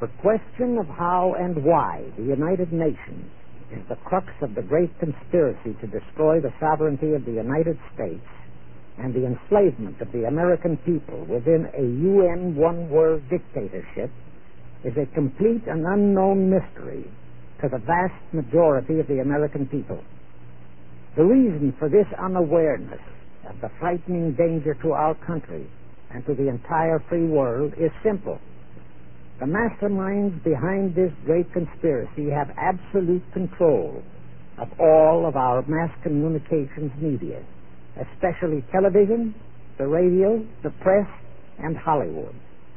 The question of how and why the United Nations is the crux of the great conspiracy to destroy the sovereignty of the United States and the enslavement of the American people within a UN one-world dictatorship is a complete and unknown mystery to the vast majority of the American people. The reason for this unawareness of the frightening danger to our country and to the entire free world is simple. The masterminds behind this great conspiracy have absolute control of all of our mass communications media, especially television, the radio, the press, and Hollywood.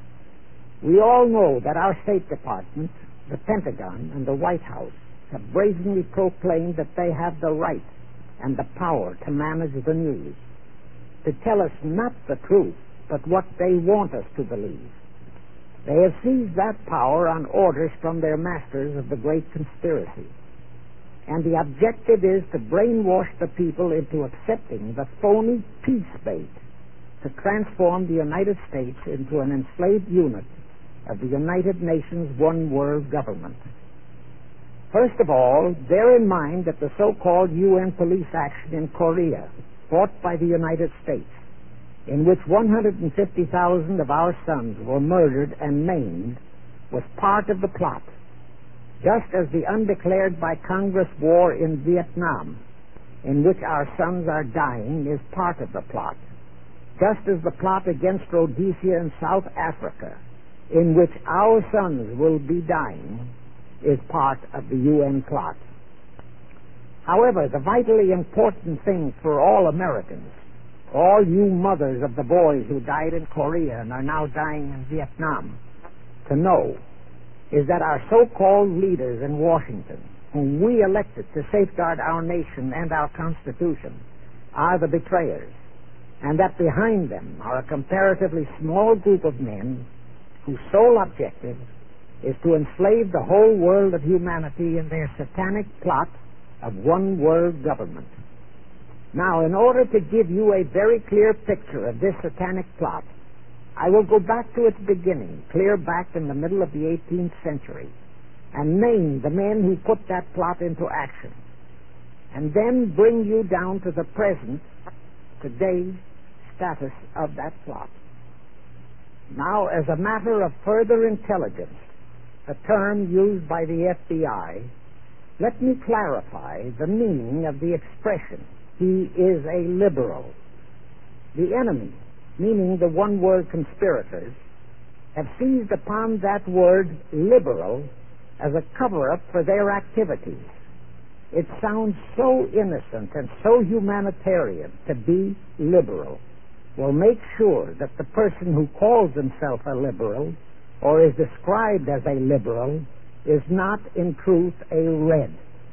We all know that our State Department, the Pentagon, and the White House have brazenly proclaimed that they have the right and the power to manage the news, to tell us not the truth, but what they want us to believe. They have seized that power on orders from their masters of the great conspiracy. And the objective is to brainwash the people into accepting the phony peace bait to transform the United States into an enslaved unit of the United Nations one world government. First of all, bear in mind that the so-called UN police action in Korea, fought by the United States, in which 150,000 of our sons were murdered and maimed, was part of the plot, just as the undeclared by Congress war in Vietnam, in which our sons are dying, is part of the plot, just as the plot against Rhodesia and South Africa, in which our sons will be dying, is part of the UN plot. However, the vitally important thing for all Americans, all you mothers of the boys who died in Korea and are now dying in Vietnam, to know is that our so-called leaders in Washington, whom we elected to safeguard our nation and our Constitution, are the betrayers, and that behind them are a comparatively small group of men whose sole objective is to enslave the whole world of humanity in their satanic plot of one world government. Now, in order to give you a very clear picture of this satanic plot, I will go back to its beginning, clear back in the middle of the 18th century, and name the men who put that plot into action, and then bring you down to the present, today's status of that plot. Now, as a matter of further intelligence, a term used by the FBI, let me clarify the meaning of the expression, "He is a liberal." The enemy, meaning the one-word conspirators, have seized upon that word liberal as a cover-up for their activities. It sounds so innocent and so humanitarian to be liberal. Well, make sure that the person who calls himself a liberal or is described as a liberal is not in truth a red.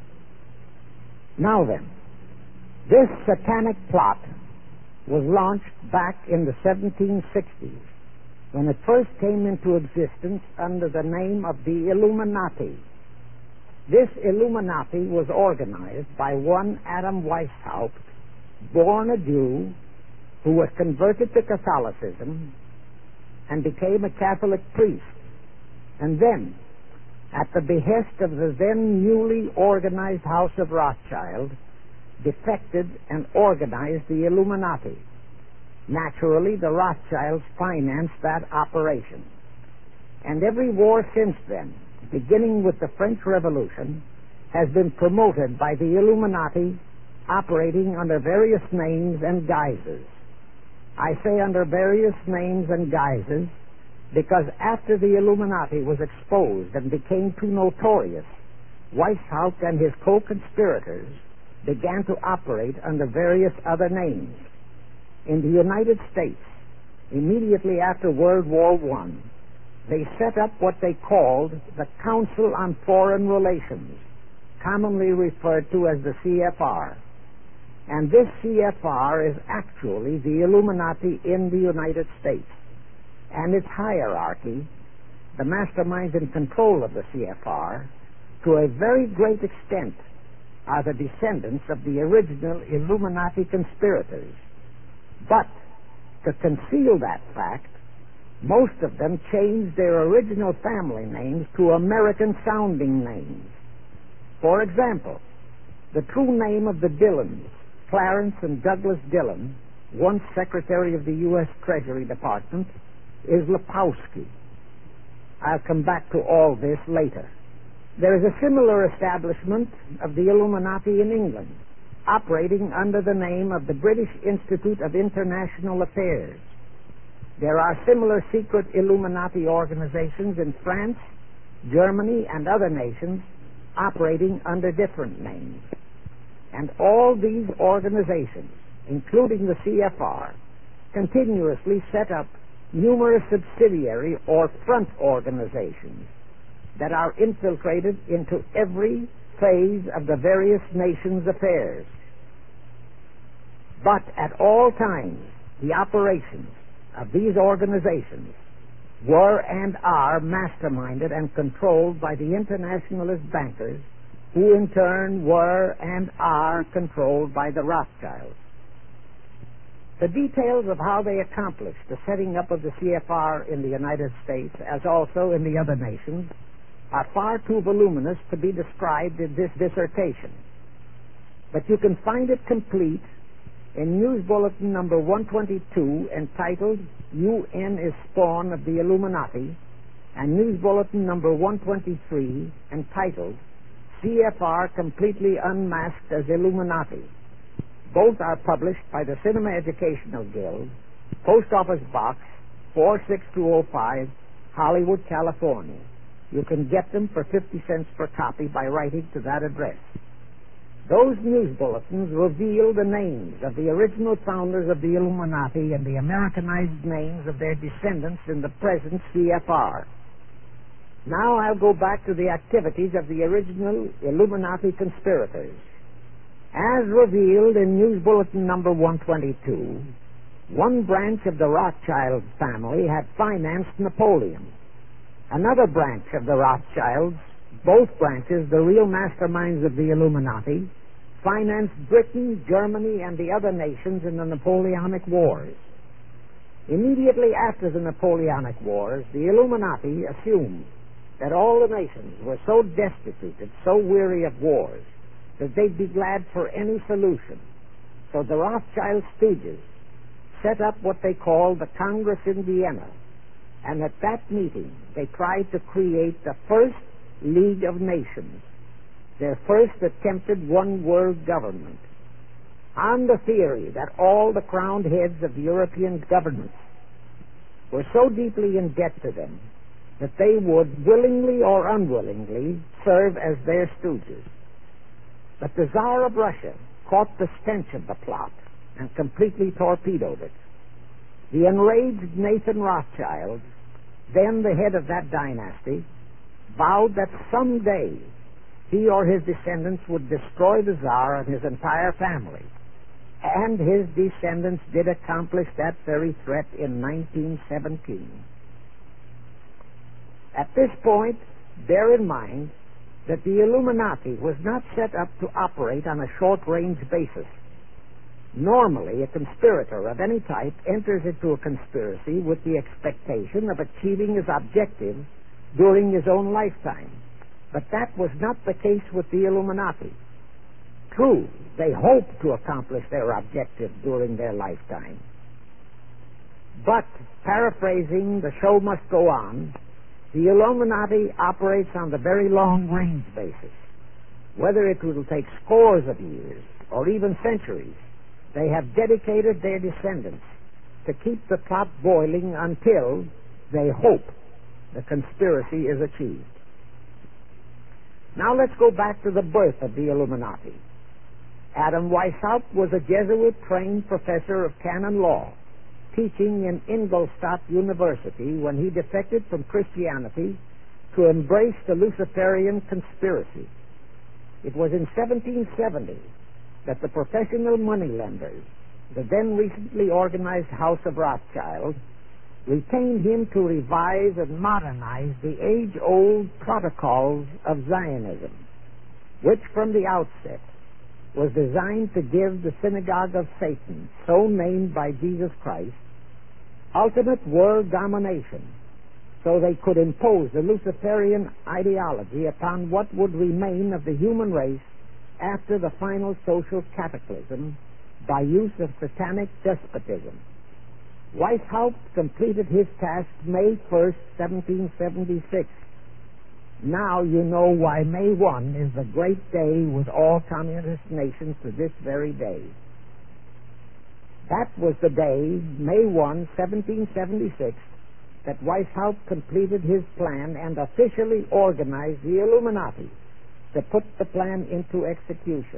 Now then, this satanic plot was launched back in the 1760s when it first came into existence under the name of the Illuminati. This Illuminati was organized by one Adam Weishaupt, born a Jew, who was converted to Catholicism and became a Catholic priest, and then, at the behest of the then newly organized House of Rothschild, defected and organized the Illuminati. Naturally, the Rothschilds financed that operation. And every war since then, beginning with the French Revolution, has been promoted by the Illuminati, operating under various names and guises. I say under various names and guises because after the Illuminati was exposed and became too notorious, Weishaupt and his co-conspirators began to operate under various other names. In the United States, immediately after World War I, they set up what they called the Council on Foreign Relations, commonly referred to as the CFR. And this CFR is actually the Illuminati in the United States. And its hierarchy, the masterminds in control of the CFR, to a very great extent, are the descendants of the original Illuminati conspirators. But to conceal that fact, Most of them changed their original family names to American-sounding names. For example, the true name of the Dillons, Clarence and Douglas Dillon, once Secretary of the U.S. Treasury Department, is Lepowski. I'll come back to all this later. There is a similar establishment of the Illuminati in England, operating under the name of the British Institute of International Affairs. There are similar secret Illuminati organizations in France, Germany, and other nations operating under different names. And all these organizations, including the CFR, continuously set up numerous subsidiary or front organizations that are infiltrated into every phase of the various nations' affairs. But at all times, the operations of these organizations were and are masterminded and controlled by the internationalist bankers, who in turn were and are controlled by the Rothschilds. The details of how they accomplished the setting up of the CFR in the United States, as also in the other nations, are far too voluminous to be described in this dissertation. But you can find it complete in News Bulletin number 122, entitled UN is Spawn of the Illuminati, and News Bulletin number 123, entitled CFR Completely Unmasked as Illuminati. Both are published by the Cinema Educational Guild, Post Office Box 46205, Hollywood, California. You can get them for 50 cents per copy by writing to that address. Those news bulletins reveal the names of the original founders of the Illuminati and the Americanized names of their descendants in the present CFR. Now I'll go back to the activities of the original Illuminati conspirators. As revealed in News Bulletin number 122, one branch of the Rothschild family had financed Napoleon. Another branch of the Rothschilds, both branches the real masterminds of the Illuminati, financed Britain, Germany, and the other nations in the Napoleonic Wars. Immediately after the Napoleonic Wars, the Illuminati assumed that all the nations were so destitute and so weary of wars that they'd be glad for any solution. So the Rothschild stooges set up what they called the Congress in Vienna, and at that meeting they tried to create the first League of Nations, their first attempted one-world government, on the theory that all the crowned heads of the European governments were so deeply in debt to them that they would, willingly or unwillingly, serve as their stooges. But the Tsar of Russia caught the stench of the plot and completely torpedoed it. The enraged Nathan Rothschild, then the head of that dynasty, vowed that someday he or his descendants would destroy the Tsar and his entire family. And his descendants did accomplish that very threat in 1917. At this point, bear in mind that the Illuminati was not set up to operate on a short-range basis. Normally, a conspirator of any type enters into a conspiracy with the expectation of achieving his objective during his own lifetime. But that was not the case with the Illuminati. True, they hoped to accomplish their objective during their lifetime. But, paraphrasing The Show Must Go On, the Illuminati operates on the very long-range basis. Whether it will take scores of years or even centuries, they have dedicated their descendants to keep the plot boiling until they hope the conspiracy is achieved. Now let's go back to the birth of the Illuminati. Adam Weishaupt was a Jesuit-trained professor of canon law, teaching in Ingolstadt University when he defected from Christianity to embrace the Luciferian conspiracy. It was in 1770 that the professional moneylenders, the then recently organized House of Rothschild, retained him to revise and modernize the age-old protocols of Zionism, which from the outset was designed to give the synagogue of Satan, so named by Jesus Christ, ultimate world domination, so they could impose the Luciferian ideology upon what would remain of the human race after the final social cataclysm by use of satanic despotism. Weishaupt completed his task May 1st, 1776. Now you know why May 1 is a great day with all communist nations to this very day. That was the day, May 1, 1776, that Weishaupt completed his plan and officially organized the Illuminati to put the plan into execution.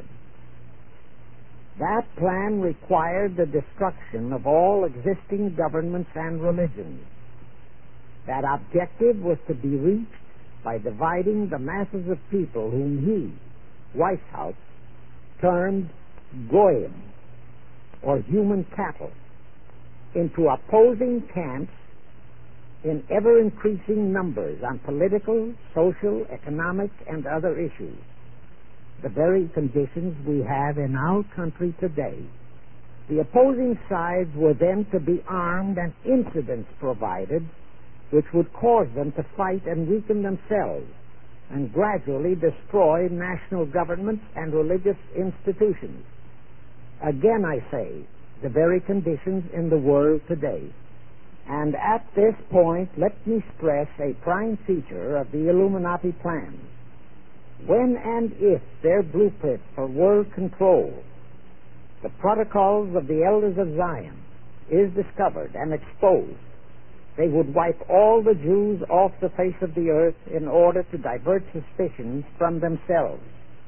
That plan required the destruction of all existing governments and religions. That objective was to be reached by dividing the masses of people whom he, Weishaupt, termed Goyim, or human cattle, into opposing camps in ever-increasing numbers on political, social, economic, and other issues, the very conditions we have in our country today. The opposing sides were then to be armed and incidents provided which would cause them to fight and weaken themselves and gradually destroy national governments and religious institutions. Again, I say, the very conditions in the world today. And at this point, let me stress a prime feature of the Illuminati plans. When and if their blueprint for world control, the protocols of the elders of Zion, is discovered and exposed, they would wipe all the Jews off the face of the earth in order to divert suspicions from themselves.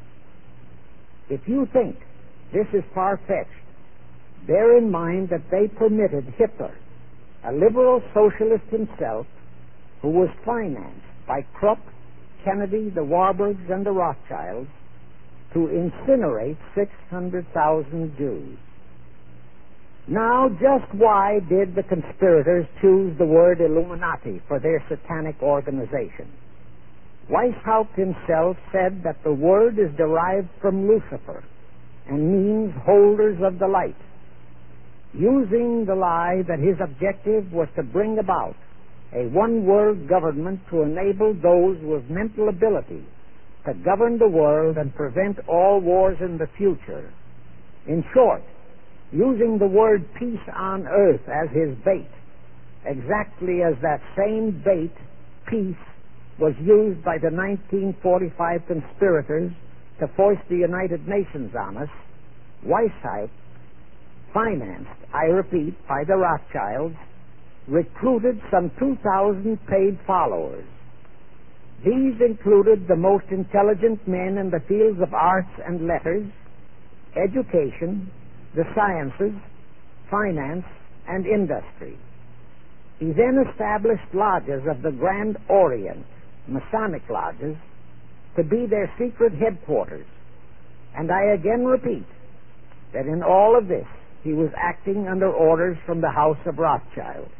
If you think this is far-fetched, bear in mind that they permitted Hitler, a liberal socialist himself, who was financed by Krupp, Kennedy, the Warburgs, and the Rothschilds, to incinerate 600,000 Jews. Now, just why did the conspirators choose the word Illuminati for their satanic organization? Weishaupt himself said that the word is derived from Lucifer and means holders of the light, using the lie that his objective was to bring about a one-world government to enable those with mental ability to govern the world and prevent all wars in the future. In short, using the word peace on earth as his bait, exactly as that same bait, peace, was used by the 1945 conspirators to foist the United Nations on us. Weishaupt, financed, I repeat, by the Rothschilds, recruited some 2,000 paid followers. These included the most intelligent men in the fields of arts and letters, education, the sciences, finance, and industry. He then established lodges of the Grand Orient, Masonic lodges, to be their secret headquarters. And I again repeat that in all of this he was acting under orders from the House of Rothschild.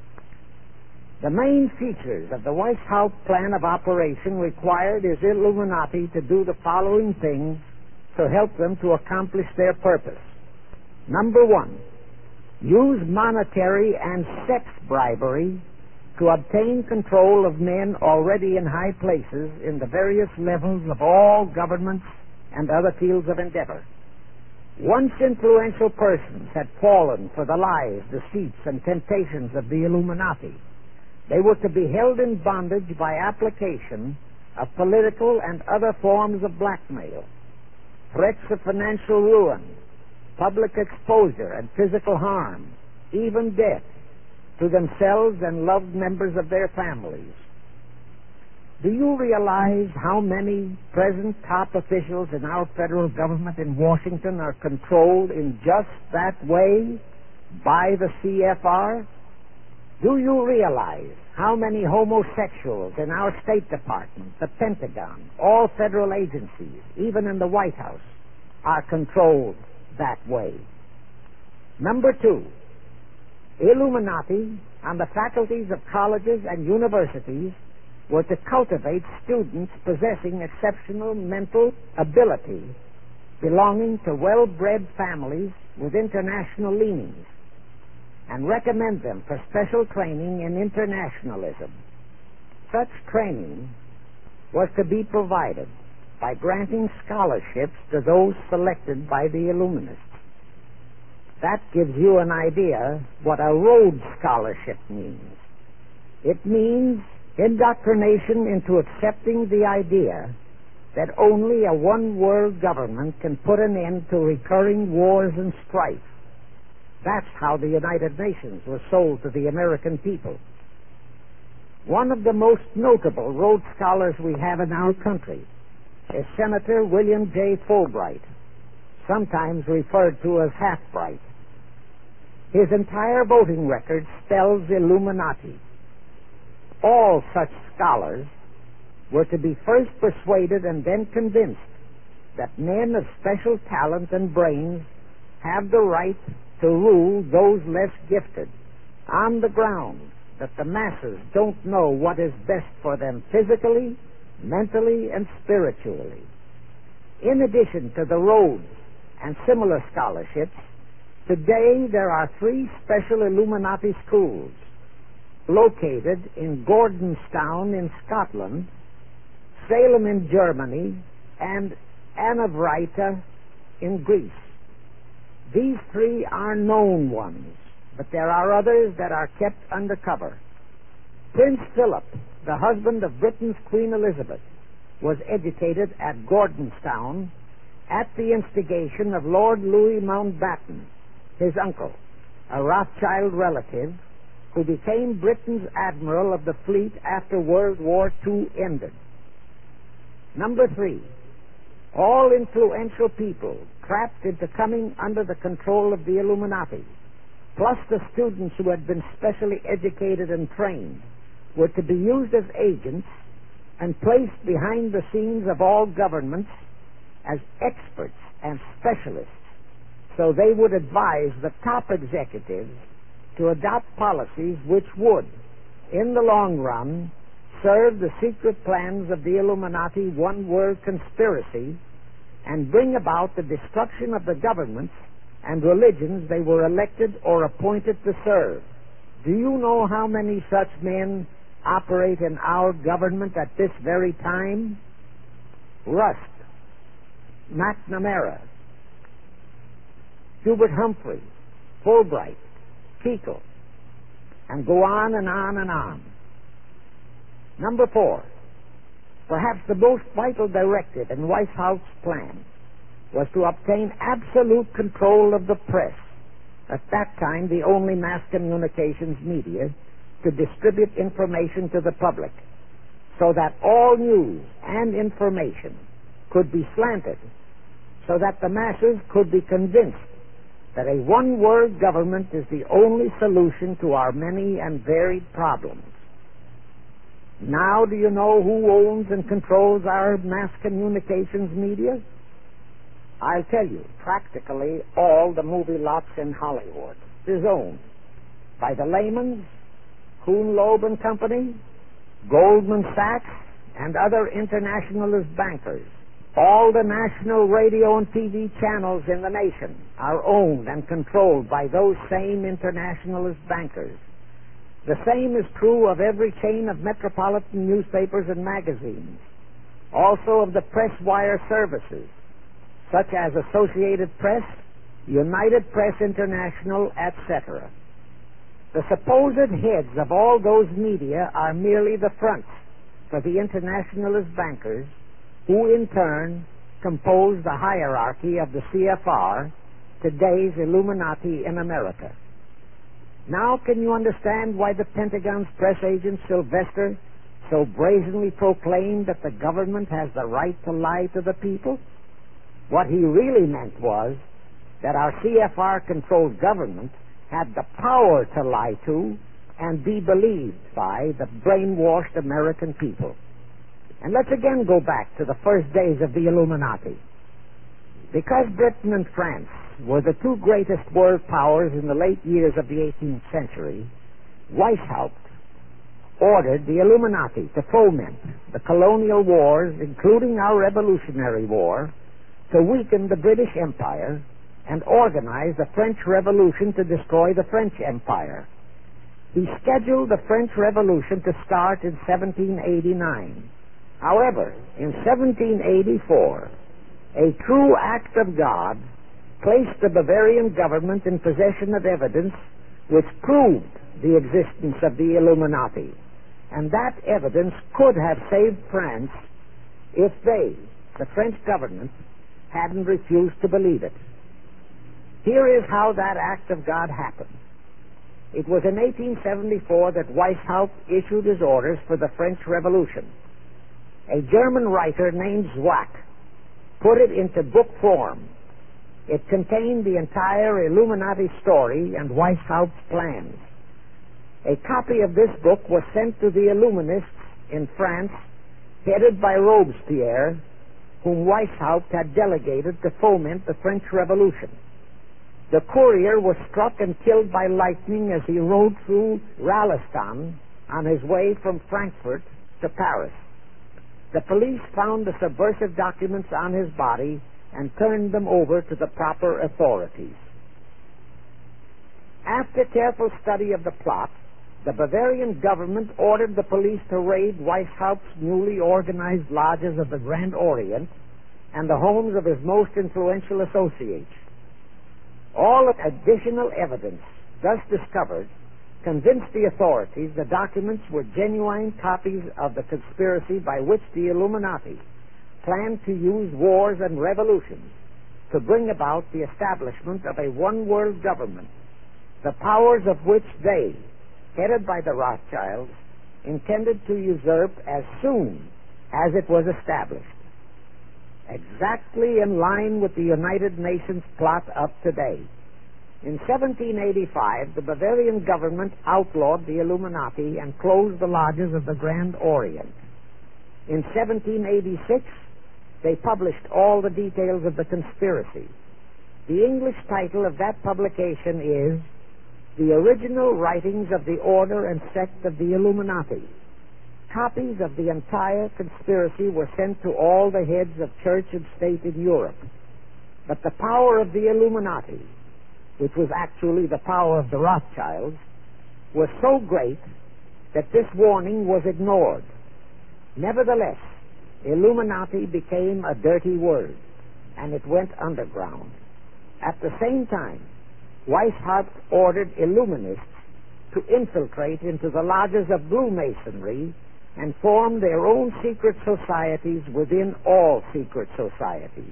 The main features of the Weishaupt plan of operation required his Illuminati to do the following things to help them to accomplish their purpose. Number one, use monetary and sex bribery to obtain control of men already in high places in the various levels of all governments and other fields of endeavor. Once influential persons had fallen for the lies, deceits, and temptations of the Illuminati, they were to be held in bondage by application of political and other forms of blackmail, threats of financial ruin, public exposure and physical harm, even death, to themselves and loved members of their families. Do you realize how many present top officials in our federal government in Washington are controlled in just that way by the CFR? Do you realize how many homosexuals in our State Department, the Pentagon, all federal agencies, even in the White House, are controlled that way? Number two, Illuminati on the faculties of colleges and universities were to cultivate students possessing exceptional mental ability, belonging to well-bred families with international leanings. and recommend them for special training in internationalism. Such training was to be provided by granting scholarships to those selected by the Illuminists. That gives you an idea what a Rhodes Scholarship means. It means indoctrination into accepting the idea that only a one-world government can put an end to recurring wars and strife. That's how the United Nations was sold to the American people. One of the most notable Rhodes Scholars we have in our country is Senator William J. Fulbright, sometimes referred to as Half-Bright. His entire voting record spells Illuminati. All such scholars were to be first persuaded and then convinced that men of special talent and brains have the right to rule those less gifted, on the ground that the masses don't know what is best for them physically, mentally, and spiritually. In addition to the Rhodes and similar scholarships, today there are 3 special Illuminati schools located in Gordonstown in Scotland, Salem in Germany, and Anavryta in Greece. These 3 are known ones, but there are others that are kept under cover. Prince Philip, the husband of Britain's Queen Elizabeth, was educated at Gordonstown at the instigation of Lord Louis Mountbatten, his uncle, a Rothschild relative, who became Britain's admiral of the fleet after World War II ended. Number 3, all influential people trapped into coming under the control of the Illuminati, plus the students who had been specially educated and trained, were to be used as agents and placed behind the scenes of all governments as experts and specialists, so they would advise the top executives to adopt policies which would, in the long run, serve the secret plans of the Illuminati one-world conspiracy and bring about the destruction of the governments and religions they were elected or appointed to serve. Do you know how many such men operate in our government at this very time? Rusk, McNamara, Hubert Humphrey, Fulbright, Kuchel, and go on and on and on. Number 4, perhaps the most vital directive in White House plan was to obtain absolute control of the press, at that time the only mass communications media, to distribute information to the public, so that all news and information could be slanted, so that the masses could be convinced that a one-world government is the only solution to our many and varied problems. Now do you know who owns and controls our mass communications media? I'll tell you, practically all the movie lots in Hollywood is owned by the Lehmans, Kuhn Loeb and Company, Goldman Sachs, and other internationalist bankers. All the national radio and TV channels in the nation are owned and controlled by those same internationalist bankers. The same is true of every chain of metropolitan newspapers and magazines, also of the press wire services, such as Associated Press, United Press International, etc. The supposed heads of all those media are merely the fronts for the internationalist bankers, who in turn compose the hierarchy of the CFR, today's Illuminati in America. Now can you understand why the Pentagon's press agent Sylvester so brazenly proclaimed that the government has the right to lie to the people? What he really meant was that our CFR-controlled government had the power to lie to and be believed by the brainwashed American people. And let's again go back to the first days of the Illuminati. Because Britain and France were the 2 greatest world powers in the late years of the 18th century, Weishaupt ordered the Illuminati to foment the colonial wars, including our Revolutionary War, to weaken the British Empire and organize the French Revolution to destroy the French Empire. He scheduled the French Revolution to start in 1789. However, in 1784, a true act of God placed the Bavarian government in possession of evidence which proved the existence of the Illuminati, and that evidence could have saved France if they, the French government, hadn't refused to believe it. Here is how that act of God happened. It was in 1874 that Weishaupt issued his orders for the French Revolution. A German writer named Zwack put it into book form. It contained the entire Illuminati story and Weishaupt's plans. A copy of this book was sent to the Illuminists in France, headed by Robespierre, whom Weishaupt had delegated to foment the French Revolution. The courier was struck and killed by lightning as he rode through Ralestan on his way from Frankfurt to Paris. The police found the subversive documents on his body and turned them over to the proper authorities. After careful study of the plot, the Bavarian government ordered the police to raid Weishaupt's newly organized lodges of the Grand Orient and the homes of his most influential associates. All additional evidence thus discovered convinced the authorities the documents were genuine copies of the conspiracy by which the Illuminati planned to use wars and revolutions to bring about the establishment of a one-world government, the powers of which they, headed by the Rothschilds, intended to usurp as soon as it was established. Exactly in line with the United Nations plot of today. In 1785, the Bavarian government outlawed the Illuminati and closed the lodges of the Grand Orient. In 1786, they published all the details of the conspiracy. The English title of that publication is The Original Writings of the Order and Sect of the Illuminati. Copies of the entire conspiracy were sent to all the heads of church and state in Europe. But the power of the Illuminati, which was actually the power of the Rothschilds, was so great that this warning was ignored. Nevertheless, Illuminati became a dirty word, and it went underground. At the same time, Weishaupt ordered Illuminists to infiltrate into the lodges of Blue Masonry and form their own secret societies within all secret societies.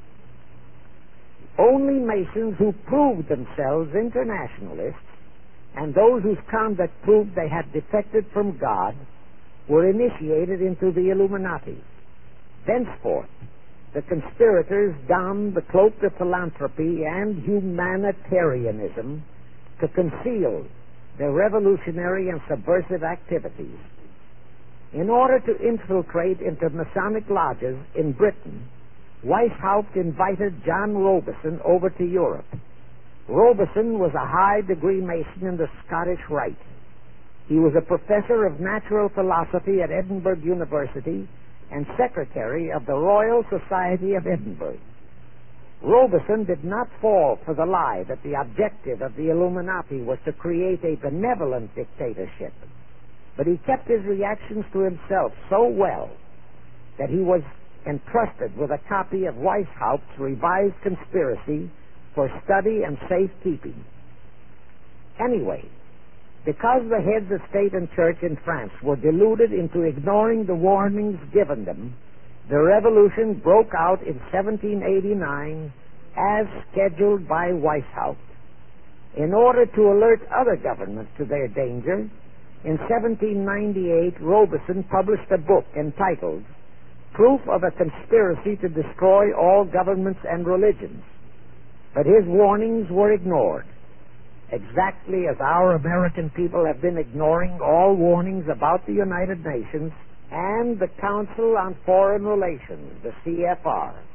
Only Masons who proved themselves internationalists and those whose conduct proved they had defected from God were initiated into the Illuminati. Thenceforth, the conspirators donned the cloak of philanthropy and humanitarianism to conceal their revolutionary and subversive activities. In order to infiltrate into Masonic lodges in Britain, Weishaupt invited John Robison over to Europe. Robison was a high-degree Mason in the Scottish Rite. He was a professor of natural philosophy at Edinburgh University and secretary of the Royal Society of Edinburgh. Robison did not fall for the lie that the objective of the Illuminati was to create a benevolent dictatorship, but he kept his reactions to himself so well that he was entrusted with a copy of Weishaupt's revised conspiracy for study and safekeeping. Anyway, because the heads of state and church in France were deluded into ignoring the warnings given them, the revolution broke out in 1789 as scheduled by Weishaupt. In order to alert other governments to their danger, in 1798 Robison published a book entitled Proof of a Conspiracy to Destroy All Governments and Religions. But his warnings were ignored, exactly as our American people have been ignoring all warnings about the United Nations and the Council on Foreign Relations, the CFR.